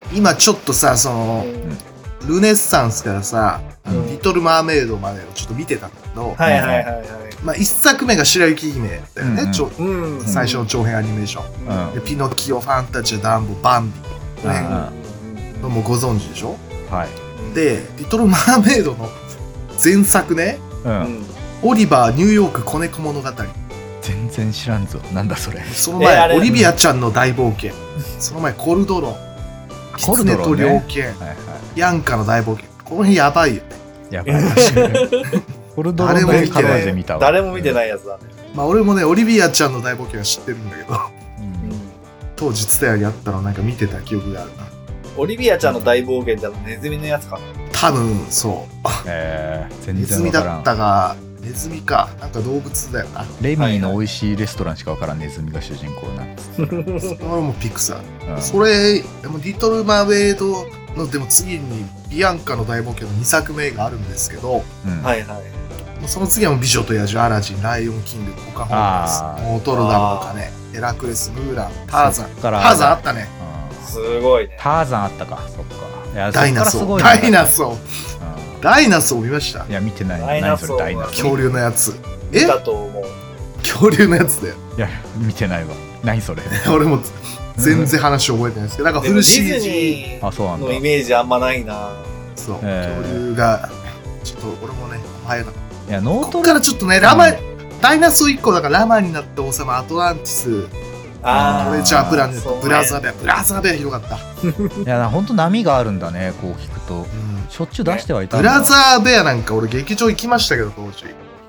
今ちょっとさ、その、ルネッサンスからさ、リトル・マーメイドまでをちょっと見てたんだけど、 はいはいはいはい。 まあ一作目が白雪姫だよね、最初の長編アニメーション。でピノキオ、ファンタジア、ダンボ、バンビ、この辺もうご存知でしょ。 はい。 で、リトル・マーメイドの前作ね、オリバー・ニューヨーク子猫物語。 全然知らんぞ。なんだそれ。 その前、オリビアちゃんの大冒険。その前、コルドロン。キツネと猟犬。ヤンカの大冒険。この辺やばいよね。 やばい。確かに。コルドロンの映画で見たわ。 誰も見てないやつだね。 まあ俺もね、オリビアちゃんの大冒険は知ってるんだけど、当時ツタヤにあったのなんか見てた記憶があるな。 オリビアちゃんの大冒険ってネズミのやつかな。 多分そう。 全ネズミ然わからん。 だったが、ネズミか。なんか動物だよな。 レミーの美味しいレストランしかわからんネズミが主人公なんです。 それもピクサー。それ、でもリトル・マーメイドの、でも次にビアンカの大冒険の2作目があるんですけど、 はいはい。 その次は美女と野獣、アラジン、ライオンキング、ポカホンタス、ノートルダムの鐘、ヘラクレス、ムーラン、ターザン。ターザンあったね。 すごいね。 ターザンあったか。そっか。 ダイナソー。ダイナソー。ダイナソー見ました？ いや見てない。何それダイナソー。 恐竜のやつ。 見たと思う。 恐竜のやつだよ。 いや見てないわ。何それ。 俺も全然話覚えてないですけど、なんかフル CG のイメージあんまないな。 そう。恐竜がちょっと俺もね早かった。 いやノートこっからちょっとねダイナソー1個だからラマになった王様アトランティス。トレジャープラネット、ブラザーベア広かった。 いやほんと波があるんだね、こう聞くと。しょっちゅう出してはいたんだ。 ブラザーベアなんか俺劇場行きましたけど当時。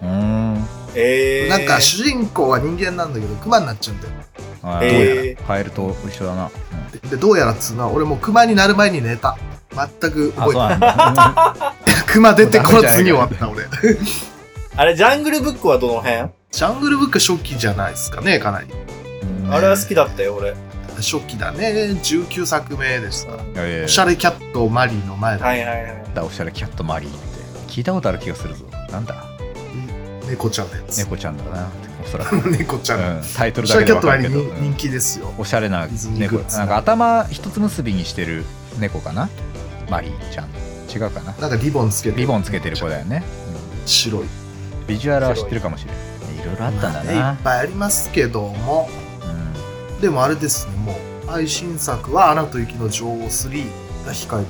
なんか主人公は人間なんだけどクマになっちゃうんだよ。 どうやらカエルと一緒だな。 でどうやらっつうのは俺もうクマになる前に寝た。全く覚えてない。クマ出てこの次終わった俺。 あれジャングルブックはどの辺？ ジャングルブック初期じゃないですかね、かなり。 あれは好きだったよ俺。 初期だね、19作目でした。おしゃれキャットマリーの前だ。 はいはいはい。 おしゃれキャットマリーって聞いたことある気がするぞ。なんだ？ 猫ちゃんのやつ。 猫ちゃんだな。おそらく。 猫ちゃん。 タイトルだけで分かるけど。 おしゃれキャットマリー人気ですよ。 おしゃれな猫。なんか頭一つ結びにしてる猫かな？マリーちゃん。違うかな？ なんかリボンつけてる。 リボンつけてる子だよね。 白い。 ビジュアルは知ってるかもしれない。いろいろあったんだな。 いっぱいありますけども。でもあれですね、もう最新作は「アナと雪の女王3」が控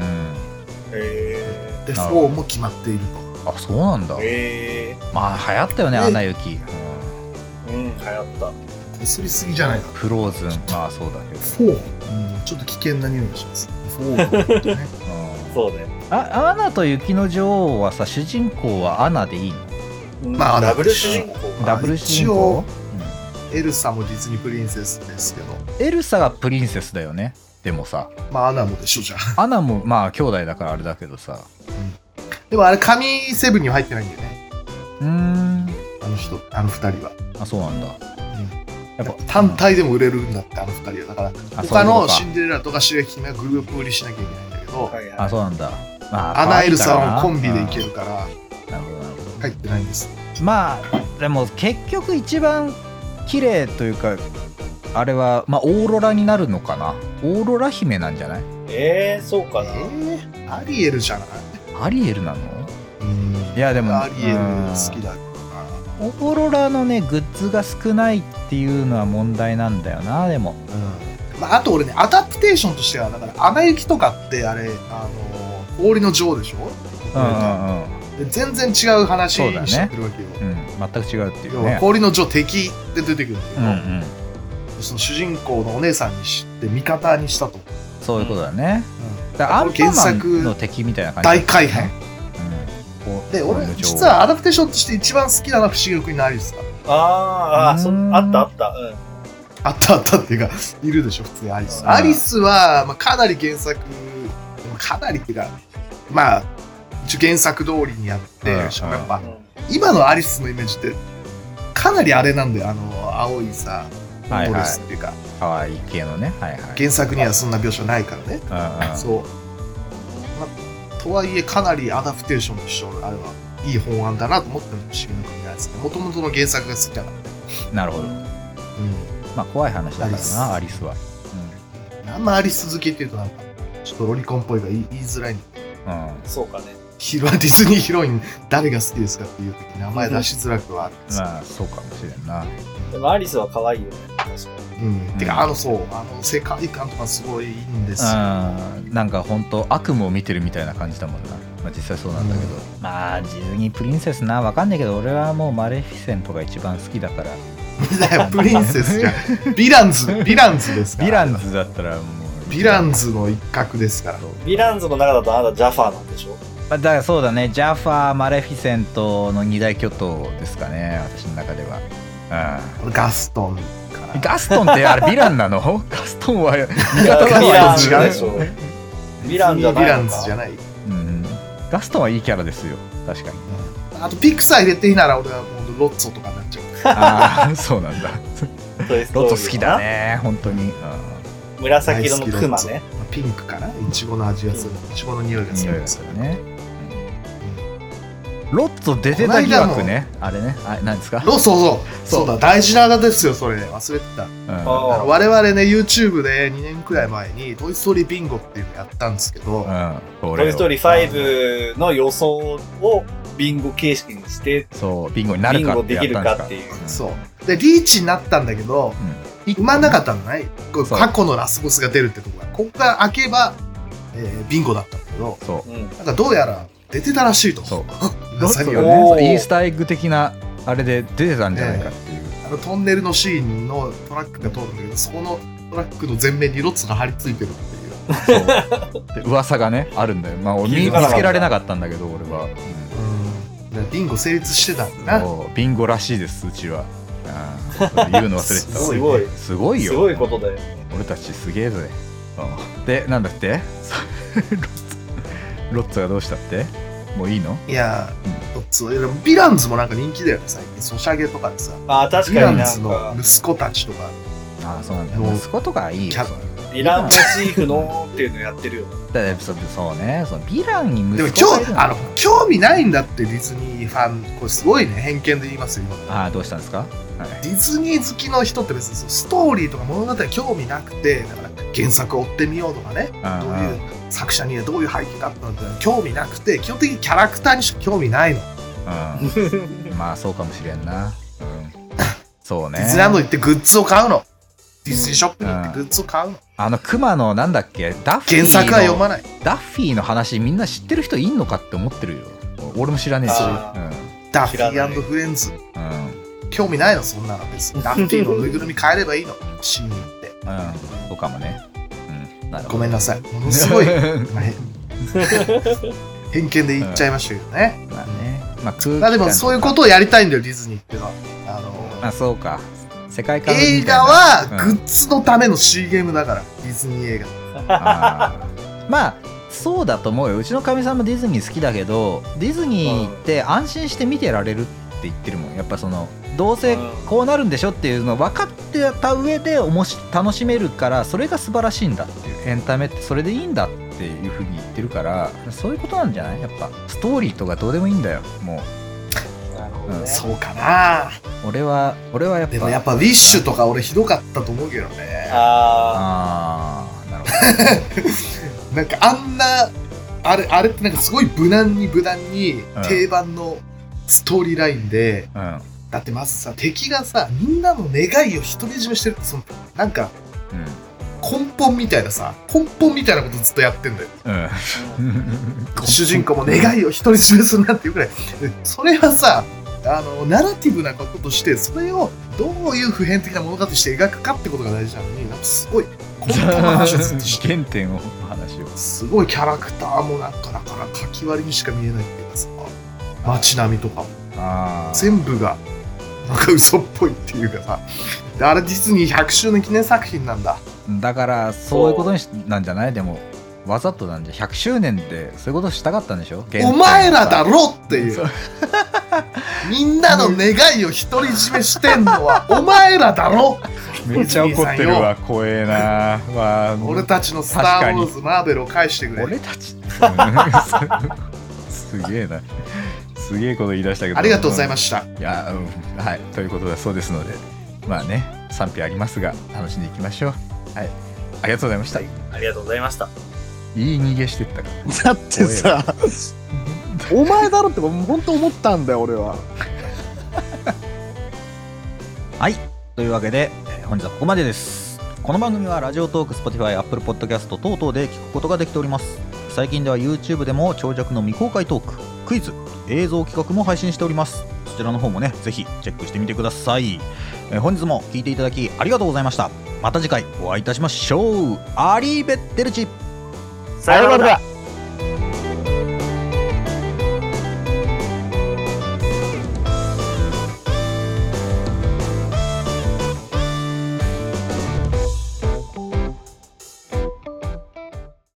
えてる。で4も決まっていると。あ、そうなんだ。まあ流行ったよね、アナ雪。 流行った。 こすりすぎじゃないか。 フローズン、まあそうだけど。 4、ちょっと危険な匂いがします。4ね。 そうね。 アナと雪の女王はさ、主人公はアナでいいの？ まあダブル主人公。 ダブル主人公。 エルサも実にプリンセスですけど。 エルサがプリンセスだよね。でもさ。 まあアナもでしょじゃあ。アナもまあ兄弟だからあれだけどさ。 でもあれ神セブンには入ってないんだよね。あの二人は。 あ、そうなんだ。 やっぱ単体でも売れるんだってあの二人は。だから他のシンデレラとか白雪姫はグループ売りしなきゃいけないんだけど。 あ、そうなんだ。 アナエルサはコンビでいけるから。 なるほどなるほど。 入ってないんです。 まあでも結局一番綺麗というかあれはまあオーロラになるのかな。オーロラ姫なんじゃない？ そうかな。 アリエルじゃない？ アリエルなの？いやでもアリエル好きだけどな。 オーロラのねグッズが少ないっていうのは問題なんだよな。でも、 まあ、あと俺ねアダプテーションとしてはだからアナ雪とかってあれ氷の女王でしょ？全然違う話にしてるわけよ。 全く違うっていうね。 氷の女王敵で出てくるんだけど、その主人公のお姉さんにして味方にしたと。 そういうことだね。だからアンパンマンの敵みたいな感じ。 大改変。で俺実はアダプテーションとして一番好きなのは不思議の国のアリスだ。 あったあった。 あったっていうかいるでしょ普通にアリス。アリスはまあかなり原作かなりっていうかまあ原作通りにやって、しかもやっぱ今のアリスのイメージってかなりあれなんだよ。青いさドレスっていうか可愛い系のね。 原作にはそんな描写ないからね。そうとはいえかなりアダプテーションとしてあれはいい本案だなと思ってるの不思議の国のやつね。もともとの原作が好きだからね。 なるほど。まあ怖い話だからなアリスは。 あんまアリス好きっていうとなんかとロリコンっぽいが言いづらいんだ。 そうかね。 ディズニーヒロイン誰が好きですかっていう時に名前出しづらくはあるんですよ。 まあそうかもしれんな。 でもアリスは可愛いよね。確かに。 てか世界観とかすごいいいんですよ。 なんか本当悪夢を見てるみたいな感じだもんな。まあ実際そうなんだけど、まあディズニープリンセスな、わかんないけど俺はもうマレフィセントが一番好きだから。 プリンセスじゃん。ヴィランズですから。 ヴィランズだったらもうヴィランズの一角ですから。 ヴィランズの中だとあなたジャファーなんでしょ。 だからそうだね、ジャファー、マレフィセントの二大巨頭ですかね、私の中では。 ガストンかな。 ガストンってあれヴィランなの？ガストンは味方がヴィランズ違うでしょ。ヴィランじゃないのか。 ヴィランズじゃない。 ガストンはいいキャラですよ、確かに。 あとピクサー入れていいなら俺はもうロッツォとかになっちゃう。 ああ、そうなんだ。 トイストーリーロット好きだね、本当に。 紫色のクマね。 ピンクかな、イチゴの味がする。イチゴの匂いがするんですよね。ロッツォ出てた疑惑ね。あれね。何ですか？ そうだ、大事な話ですよ、それ。忘れてた。我々ね、YouTube で2年くらい前にトイストーリービンゴっていうのやったんですけど、 トイストーリー5の予想をビンゴ形式にして、 そうビンゴになるかってやったんですか。 ビンゴできるかっていう。 そうでリーチになったんだけど、埋まんなかったのね。過去のラスボスが出るってとこが、ここから開けばビンゴだったんだけど、なんかどうやら出てたらしいと。 ロッツォがね、イースターエッグ的なあれで出てたんじゃないかっていう。 トンネルのシーンのトラックが通るんだけど、そこのトラックの前面にロッツォが張り付いてるっていう。 で噂がねあるんだよ。まあ俺見つけられなかったんだけど俺は。 ビンゴ成立してたんだな。 ビンゴらしいですうちは。言うの忘れてた。すごいよ。 すごいことだよ。 俺たちすげえぜ。でなんだってロッツォがどうしたって？もういいの？ いや、ロッツォ、ヴィランズもなんか人気だよね、最近。ソシャゲとかでさ。 確かにヴィランズの息子たちとか。 そうなんだ。息子とかいいよ。 ヴィランモチーフのっていうのやってるよ。 そうね、そのヴィランに息子がいる。 でも興味ないんだって、ディズニーファン。これすごいね、偏見で言いますよ、今。 どうしたんですか？ ディズニー好きの人って別にストーリーとか物語興味なくて、だから原作を追ってみようとかね、どういう作者にはどういう背景があったのか興味なくて、基本的にキャラクターにしか興味ないの。 まあそうかもしれんな。そうね。 ディズニーランド行ってグッズを買うの。ディズニーショップに行ってグッズを買うの。 クマのなんだっけ、ダッフィーの。 原作は読まない。 ダッフィーの話みんな知ってる人いんのかって思ってるよ。俺も知らねえし。 ダッフィー&フレンズ。興味ないの、そんなの別に。ダッフィーのぬいぐるみ買えればいいの。シーンに行って。 そうかもね。 ごめんなさい。ものすごい偏見で言っちゃいましたけどね。でもそういうことをやりたいんだよ、ディズニーっていうのは。 そうか。世界観映画はグッズのための CM だから、ディズニー映画。 まあそうだと思うよ。うちのかみさんもディズニー好きだけど、ディズニーって安心して見てられるって言ってるもん。やっぱそのどうせこうなるんでしょっていうのを分かってた上で楽しめるから、それが素晴らしいんだっていう、エンタメってそれでいいんだっていうふうに言ってるから、そういうことなんじゃない？やっぱストーリーとかどうでもいいんだよ、もう。 そうかな。 俺はやっぱ。 でもやっぱウィッシュとか俺ひどかったと思うけどね。 なるほど。なんかあんなあれってなんかすごい無難に定番のストーリーラインで、だってまずさ、敵がさ、みんなの願いを独り占めしてるって、そのなんか、根本みたいなことずっとやってんだよ。主人公も願いを独り占めするなんていうくらい。それはさ、ナラティブなこととして、それをどういう普遍的な物語として描くかってことが大事なのに、なんかすごい根本の話をずっとして原点の話を。 すごいキャラクターもなんかだから書き割りにしか見えないっていうかさ、街並みとかも全部がなんか嘘っぽいっていうかさ、あれ実に100周年記念作品なんだ。 だからそういうことになんじゃない？でもわざとなんじゃ、100周年でそういうことしたかったんでしょ？ お前らだろっていうみんなの願いを独り占めしてんのはお前らだろ。 めっちゃ怒ってるわ、怖えな。 俺たちのスター・ウォーズ・マーベルを返してくれ。 俺たちすげえな、すげえこと言い出したけど、 ありがとうございました。 いや、はい、ということだそうですので、まあね、賛否ありますが楽しんでいきましょう。はい、ありがとうございました。 ありがとうございました。 いい逃げしてったからだってさ、お前だろって本当思ったんだよ俺は。 はいというわけで、本日はここまでです。この番組はラジオトーク、Spotify、Apple Podcast 等々で聞くことができております。最近では YouTube でも長尺の未公開トーク、クイズ、映像企画も配信しております。そちらの方もねぜひチェックしてみてください。本日も聞いていただきありがとうございました。また次回お会いいたしましょう。アリーベッテルチ。 さよなら。